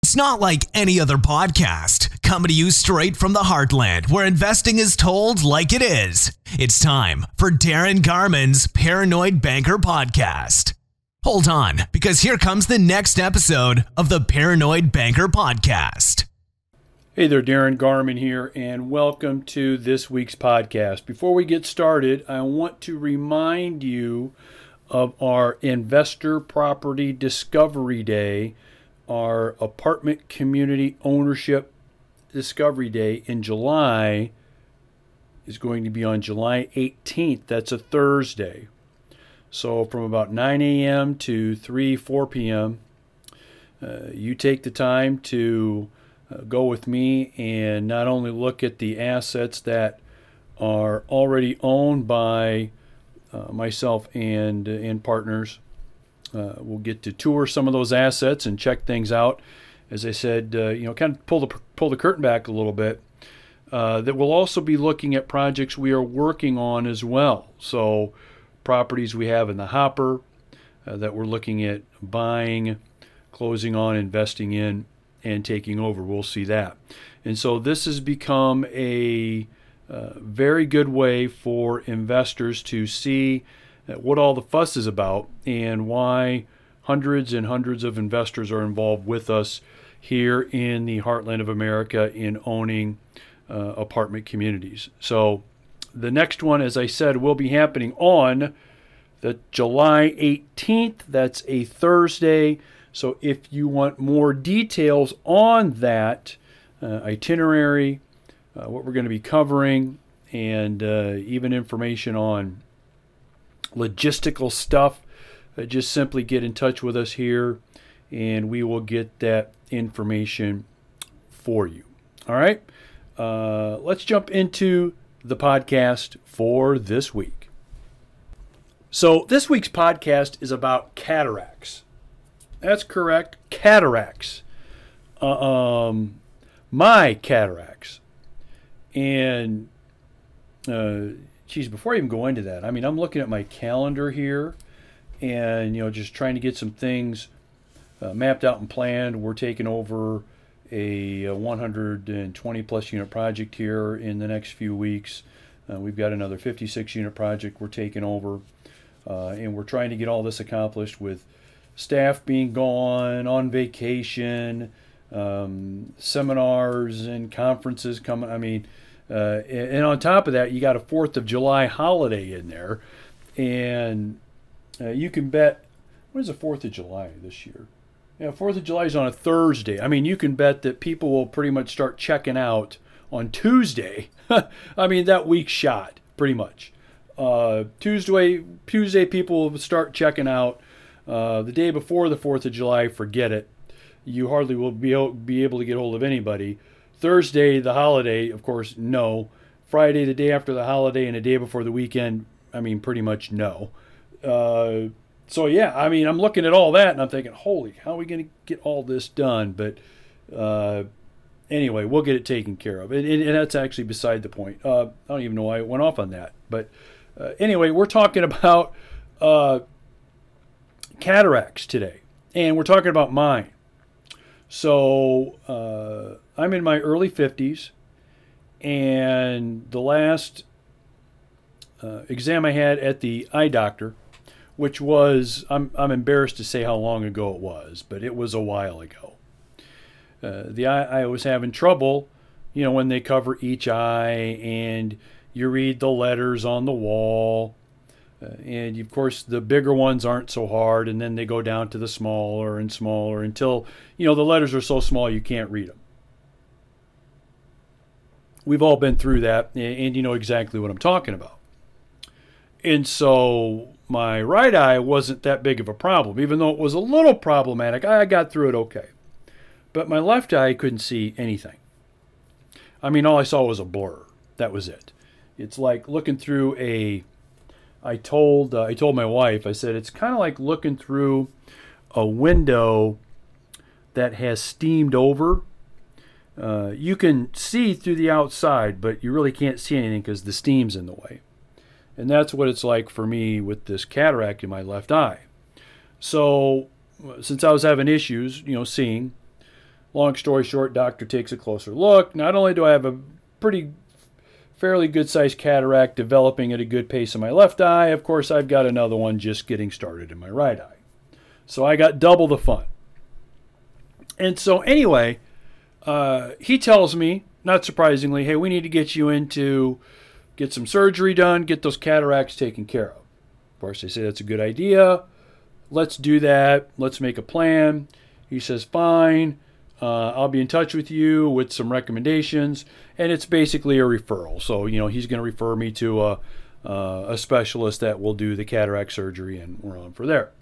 It's not like any other podcast, coming to you straight from the heartland where investing is told like it is. It's time for Darren Garman's Paranoid Banker Podcast. Hold on, because here comes the next episode of the Paranoid Banker Podcast. Hey there, Darren Garman here, and welcome to this week's podcast. Before we get started, I want to remind you of our Investor Property Discovery Day, our apartment community ownership discovery day in July is going to be on July 18th. That's a Thursday. So from about 9 a.m. to 4 p.m., you take the time to go with me and not only look at the assets that are already owned by myself and partners. We'll get to tour some of those assets and check things out. As I said, kind of pull the curtain back a little bit. That we'll also be looking at projects we are working on as well. So properties we have in the hopper that we're looking at buying, closing on, investing in, and taking over. We'll see that. And so this has become a very good way for investors to see what all the fuss is about and why hundreds and hundreds of investors are involved with us here in the heartland of America in owning apartment communities. So the next one, as I said, will be happening on the July 18th. That's a Thursday. So if you want more details on that itinerary, what we're going to be covering, and even information on logistical stuff, just simply get in touch with us here and we will get that information for you. All right, let's jump into the podcast for this week. So this week's podcast is about cataracts. That's correct, cataracts. My cataracts. And before I even go into that, I'm looking at my calendar here and, just trying to get some things mapped out and planned. We're taking over a 120 plus unit project here in the next few weeks. We've got another 56 unit project we're taking over, and we're trying to get all this accomplished with staff being gone, on vacation, seminars and conferences coming. And on top of that, you got a 4th of July holiday in there. And you can bet, when is the 4th of July this year? Yeah, 4th of July is on a Thursday. You can bet that people will pretty much start checking out on Tuesday. That week's shot, pretty much. Tuesday, people will start checking out. The day before the 4th of July, forget it. You hardly will be able to get hold of anybody. Thursday, the holiday, of course, no. Friday, the day after the holiday, and the day before the weekend, pretty much no. So yeah, I'm looking at all that and I'm thinking, holy, how are we going to get all this done? But anyway, we'll get it taken care of. And that's actually beside the point. I don't even know why I went off on that. But anyway, we're talking about cataracts today. And we're talking about mine. So I'm in my early 50s, and the last exam I had at the eye doctor, which was, I'm embarrassed to say how long ago it was, but it was a while ago. I was having trouble, when they cover each eye and you read the letters on the wall. And of course, the bigger ones aren't so hard, and then they go down to the smaller and smaller until, the letters are so small you can't read them. We've all been through that, and you know exactly what I'm talking about. And so my right eye wasn't that big of a problem, even though it was a little problematic. I got through it okay. But my left eye couldn't see anything. All I saw was a blur. That was it. It's like looking through I told my wife, I said, it's kind of like looking through a window that has steamed over. You can see through the outside, but you really can't see anything because the steam's in the way. And that's what it's like for me with this cataract in my left eye. So since I was having issues, seeing, Long story short, doctor takes a closer look. Not only do I have a fairly good-sized cataract developing at a good pace in my left eye, of course, I've got another one just getting started in my right eye. So I got double the fun. And so anyway, he tells me, not surprisingly, hey, we need to get you in to get some surgery done, get those cataracts taken care of. Of course, I say that's a good idea. Let's do that. Let's make a plan. He says, fine. I'll be in touch with you with some recommendations. And it's basically a referral. So, he's going to refer me to a specialist that will do the cataract surgery, and we're on from there.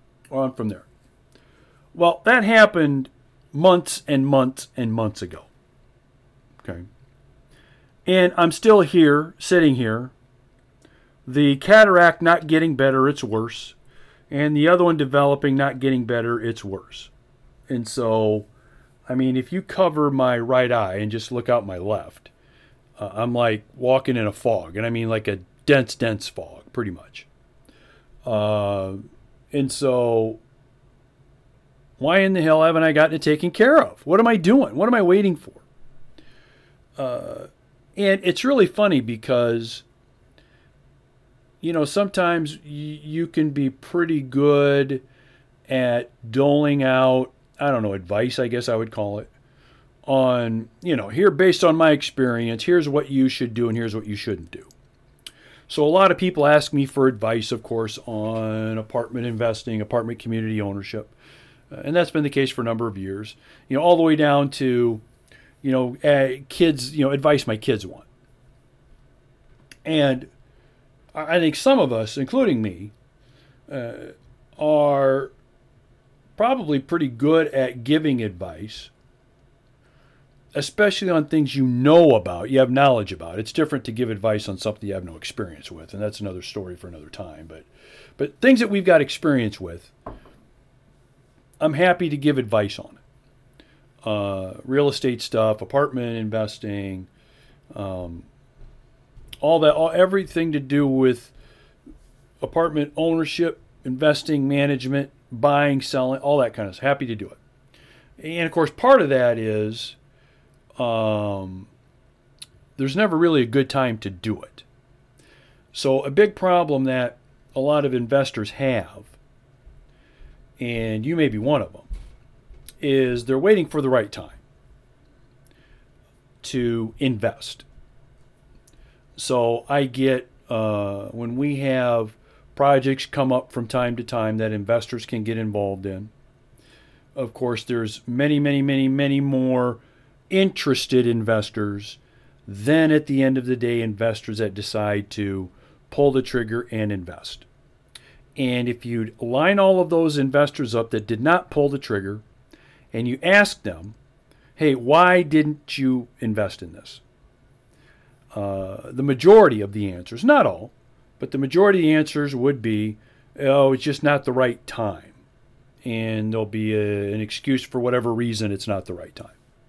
Well, that happened months and months and months ago. Okay. And I'm still here, sitting here. The cataract not getting better, it's worse. And the other one developing, not getting better, it's worse. And so, if you cover my right eye and just look out my left, I'm like walking in a fog. And I mean like a dense fog, pretty much. And so, why in the hell haven't I gotten it taken care of? What am I doing? What am I waiting for? And it's really funny because, sometimes you can be pretty good at doling out, advice, I guess I would call it, on, here, based on my experience, here's what you should do and here's what you shouldn't do. So a lot of people ask me for advice, of course, on apartment investing, apartment community ownership. And that's been the case for a number of years, all the way down to, kids, advice my kids want. And I think some of us, including me, are probably pretty good at giving advice, especially on things you know about, you have knowledge about. It's different to give advice on something you have no experience with, and that's another story for another time. But things that we've got experience with, I'm happy to give advice on it. Real estate stuff, apartment investing, everything to do with apartment ownership, investing, management, buying, selling, all that kind of stuff. Happy to do it. And of course, part of that is there's never really a good time to do it. So a big problem that a lot of investors have, and you may be one of them, is they're waiting for the right time to invest. So I get, when we have projects come up from time to time that investors can get involved in, of course, there's many, many, many, many more interested investors than at the end of the day investors that decide to pull the trigger and invest. And if you line all of those investors up that did not pull the trigger and you ask them, hey, why didn't you invest in this? The majority of the answers, not all, but the majority of the answers would be, oh, it's just not the right time. And there'll be an excuse for whatever reason it's not the right time.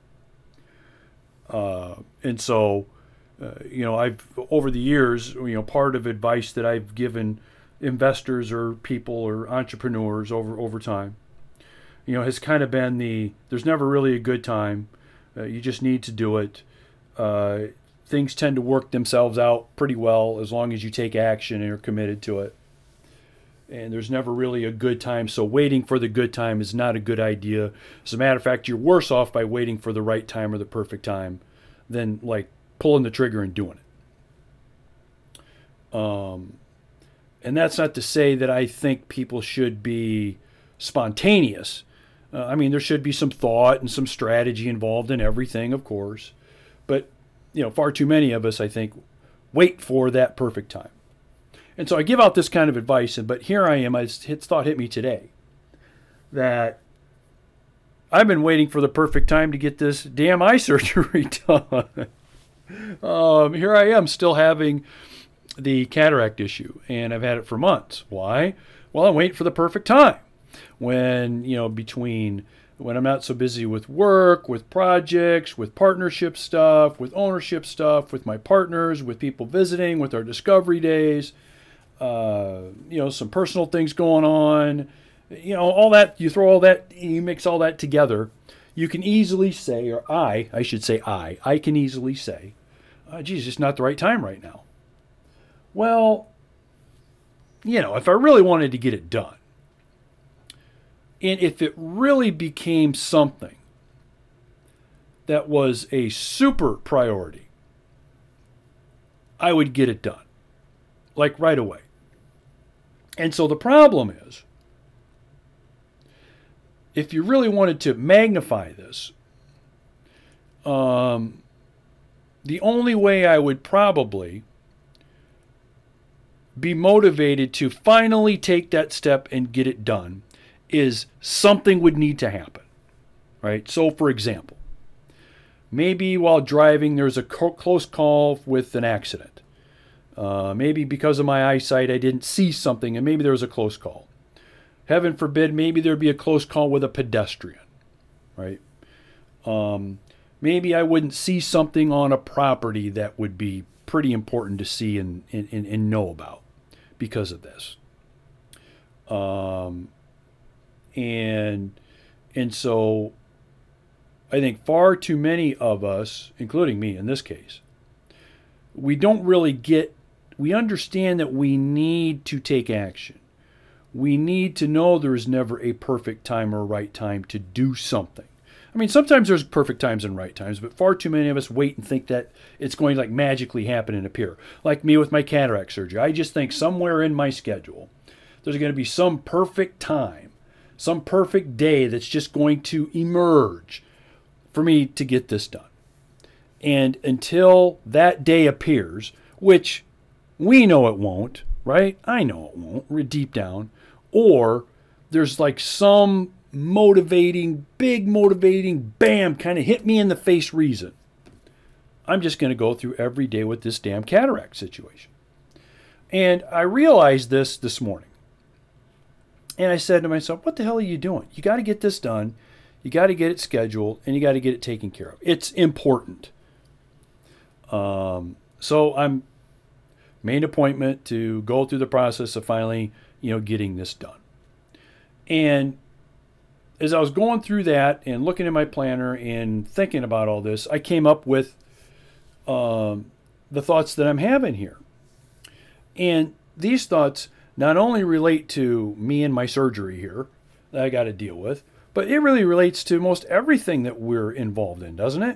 And so, I've, over the years, part of advice that I've given investors or people or entrepreneurs over time, has kind of been there's never really a good time. You just need to do it. Things tend to work themselves out pretty well as long as you take action and are committed to it. And there's never really a good time. So waiting for the good time is not a good idea. As a matter of fact, you're worse off by waiting for the right time or the perfect time than like pulling the trigger and doing it. And that's not to say that I think people should be spontaneous. There should be some thought and some strategy involved in everything, of course. But, far too many of us, I think, wait for that perfect time. And so I give out this kind of advice, but here I am, thought hit me today that I've been waiting for the perfect time to get this damn eye surgery done. Here I am still having the cataract issue, and I've had it for months. Why? Well, I'm waiting for the perfect time when, between when I'm not so busy with work, with projects, with partnership stuff, with ownership stuff, with my partners, with people visiting, with our discovery days, some personal things going on, all that, you throw all that, you mix all that together, you can easily say, or I should say I can easily say, geez, it's not the right time right now. Well, if I really wanted to get it done, and if it really became something that was a super priority, I would get it done, like right away. And so the problem is, if you really wanted to magnify this, the only way I would probably be motivated to finally take that step and get it done is something would need to happen, right? So, for example, maybe while driving there's a close call with an accident. Maybe because of my eyesight I didn't see something and maybe there was a close call. Heaven forbid, maybe there'd be a close call with a pedestrian, right? Maybe I wouldn't see something on a property that would be pretty important to see and know about because of this. And so I think far too many of us, including me in this case, we understand that we need to take action. We need to know there is never a perfect time or right time to do something. I mean, sometimes there's perfect times and right times, but far too many of us wait and think that it's going to like magically happen and appear. Like me with my cataract surgery. I just think somewhere in my schedule, there's going to be some perfect time, some perfect day that's just going to emerge for me to get this done. And until that day appears, which we know it won't, right? I know it won't, we're deep down. Or there's like some big motivating, bam, kind of hit me in the face reason. I'm just going to go through every day with this damn cataract situation. And I realized this morning. And I said to myself, what the hell are you doing? You got to get this done. You got to get it scheduled and you got to get it taken care of. It's important. So I'm made an appointment to go through the process of finally, getting this done. And as I was going through that and looking at my planner and thinking about all this, I came up with the thoughts that I'm having here. And these thoughts not only relate to me and my surgery here that I got to deal with, but it really relates to most everything that we're involved in, doesn't it?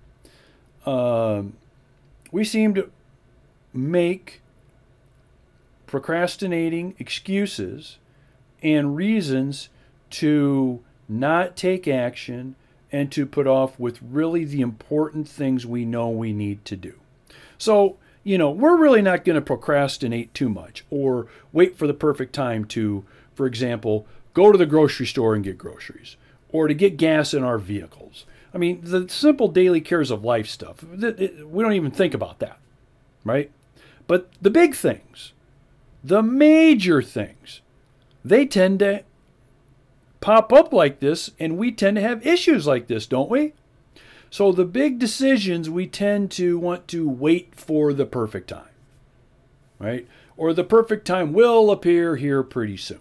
We seem to make procrastinating excuses and reasons to not take action and to put off with really the important things we know we need to do. So, we're really not going to procrastinate too much or wait for the perfect time to, for example, go to the grocery store and get groceries or to get gas in our vehicles. I mean, the simple daily cares of life stuff, we don't even think about that, right? But the big things, the major things, they tend to pop up like this, and we tend to have issues like this, don't we? So the big decisions, we tend to want to wait for the perfect time, right? Or the perfect time will appear here pretty soon.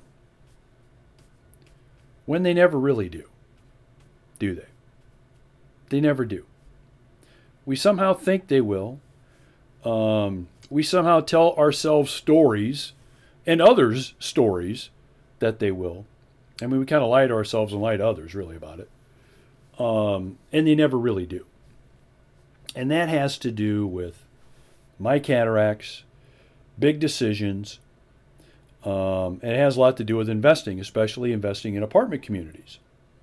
When they never really do they? They never do. We somehow think they will. We somehow tell ourselves stories and others stories that they will. I mean, we kind of lie to ourselves and lie to others really about it. And they never really do. And that has to do with my cataracts, big decisions. And it has a lot to do with investing, especially investing in apartment communities.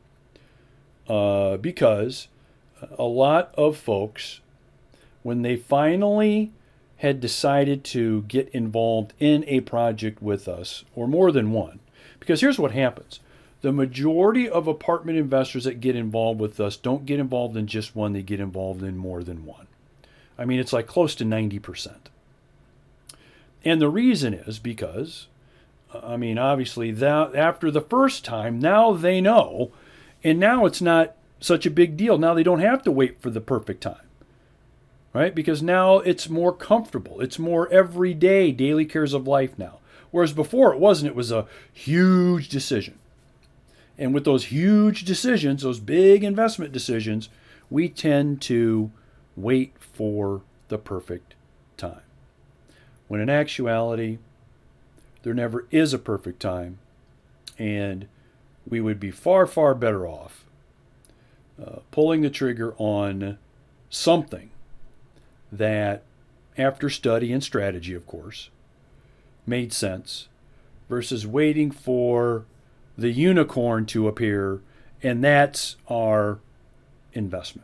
Because a lot of folks, when they finally had decided to get involved in a project with us, or more than one, because here's what happens. The majority of apartment investors that get involved with us don't get involved in just one, they get involved in more than one. I mean, it's like close to 90%. And the reason is because, obviously, that after the first time, now they know, and now it's not such a big deal. Now they don't have to wait for the perfect time, right? Because now it's more comfortable. It's more everyday, daily cares of life now. Whereas before it wasn't. It was a huge decision. And with those huge decisions, those big investment decisions, we tend to wait for the perfect time. When in actuality, there never is a perfect time, and we would be far, far better off pulling the trigger on something that, after study and strategy, of course, made sense, versus waiting for the unicorn to appear, and that's our investment.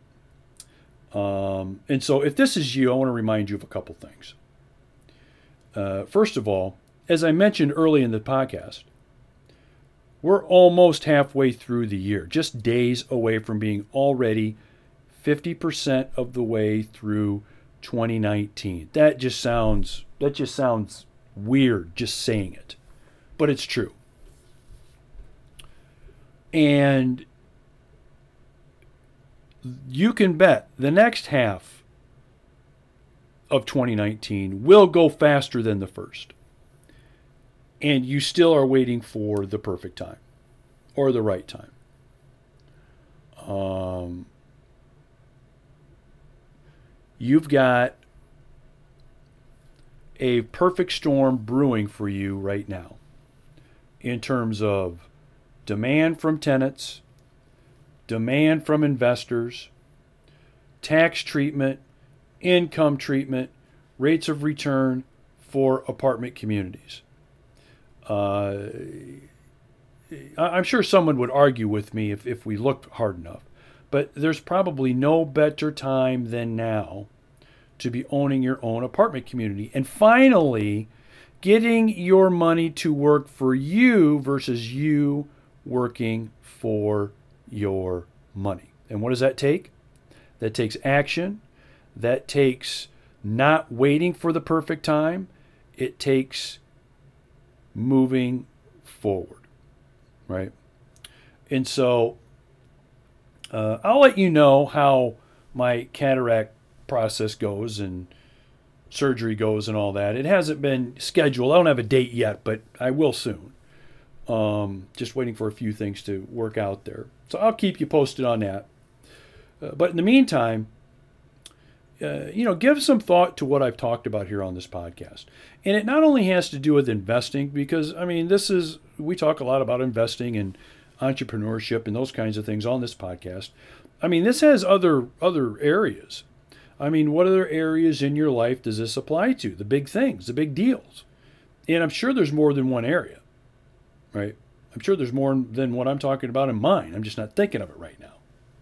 And so if this is you, I want to remind you of a couple things. First of all, as I mentioned early in the podcast, we're almost halfway through the year, just days away from being already 50% of the way through 2019. That just sounds weird just saying it, but it's true. And you can bet the next half of 2019 will go faster than the first. And you still are waiting for the perfect time or the right time. You've got a perfect storm brewing for you right now in terms of demand from tenants, demand from investors, tax treatment, income treatment, rates of return for apartment communities. I'm sure someone would argue with me if we looked hard enough, but there's probably no better time than now to be owning your own apartment community and finally getting your money to work for you versus you working for your money. And what does that take? That takes action. That takes not waiting for the perfect time. It takes moving forward, right? And so I'll let you know how my cataract process goes and surgery goes and all that. It hasn't been scheduled. I don't have a date yet, but I will soon. Just waiting for a few things to work out there. So I'll keep you posted on that. But in the meantime, give some thought to what I've talked about here on this podcast. And it not only has to do with investing, because, we talk a lot about investing and entrepreneurship and those kinds of things on this podcast. This has other areas. What other areas in your life does this apply to? The big things, the big deals. And I'm sure there's more than one area, right? I'm sure there's more than what I'm talking about in mine. I'm just not thinking of it right now.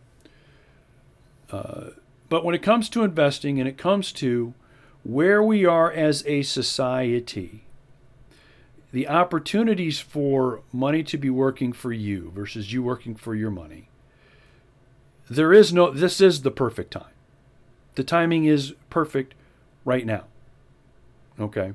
But when it comes to investing and it comes to where we are as a society, the opportunities for money to be working for you versus you working for your money, this is the perfect time. The timing is perfect right now. Okay?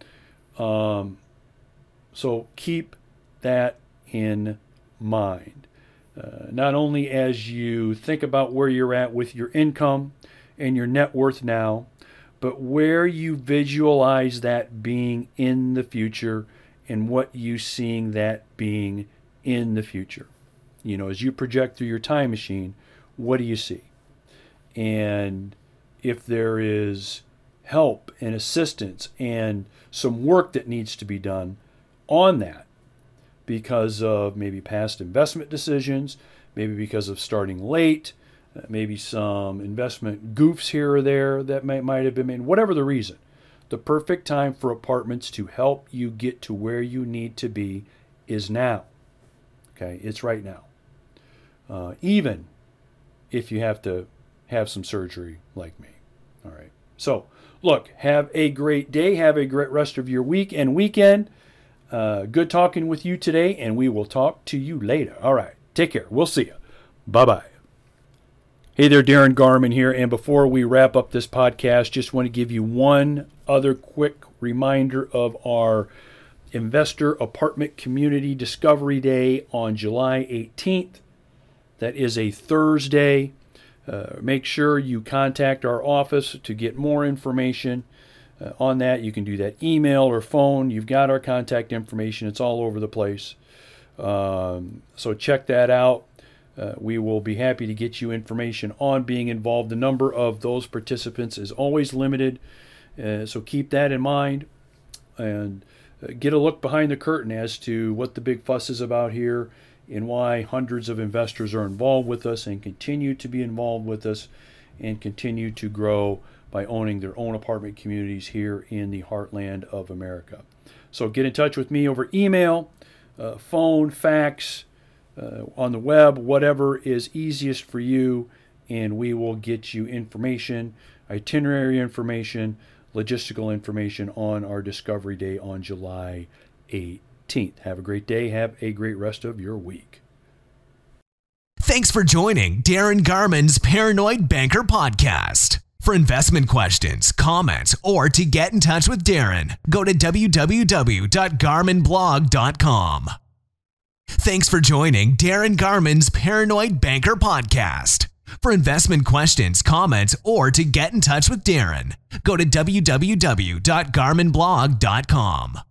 So keep that in mind. Not only as you think about where you're at with your income and your net worth now, but where you visualize that being in the future and what you seeing that being in the future. As you project through your time machine, what do you see? And if there is help and assistance and some work that needs to be done on that, because of maybe past investment decisions, maybe because of starting late, maybe some investment goofs here or there that might have been made, whatever the reason. The perfect time for apartments to help you get to where you need to be is now. Okay, it's right now. Even if you have to have some surgery like me. All right. So, look, have a great day. Have a great rest of your week and weekend. Good talking with you today, and we will talk to you later. All right. Take care. We'll see you. Bye-bye. Hey there, Darren Garman here. And before we wrap up this podcast, just want to give you one other quick reminder of our Investor Apartment Community Discovery Day on July 18th. That is a Thursday. Make sure you contact our office to get more information on that. You can do that email or phone. You've got our contact information. It's all over the place. So check that out. We will be happy to get you information on being involved. The number of those participants is always limited, so keep that in mind and get a look behind the curtain as to what the big fuss is about here and why hundreds of investors are involved with us and continue to be involved with us and continue to grow by owning their own apartment communities here in the heartland of America. So get in touch with me over email, phone, fax, on the web, whatever is easiest for you, and we will get you information, itinerary information, logistical information on our Discovery Day on July 18th. Have a great day. Have a great rest of your week. Thanks for joining Darren Garman's Paranoid Banker Podcast. For investment questions, comments, or to get in touch with Darren, go to www.garmanblog.com. Thanks for joining Darren Garman's Paranoid Banker Podcast. For investment questions, comments, or to get in touch with Darren, go to www.garmanblog.com.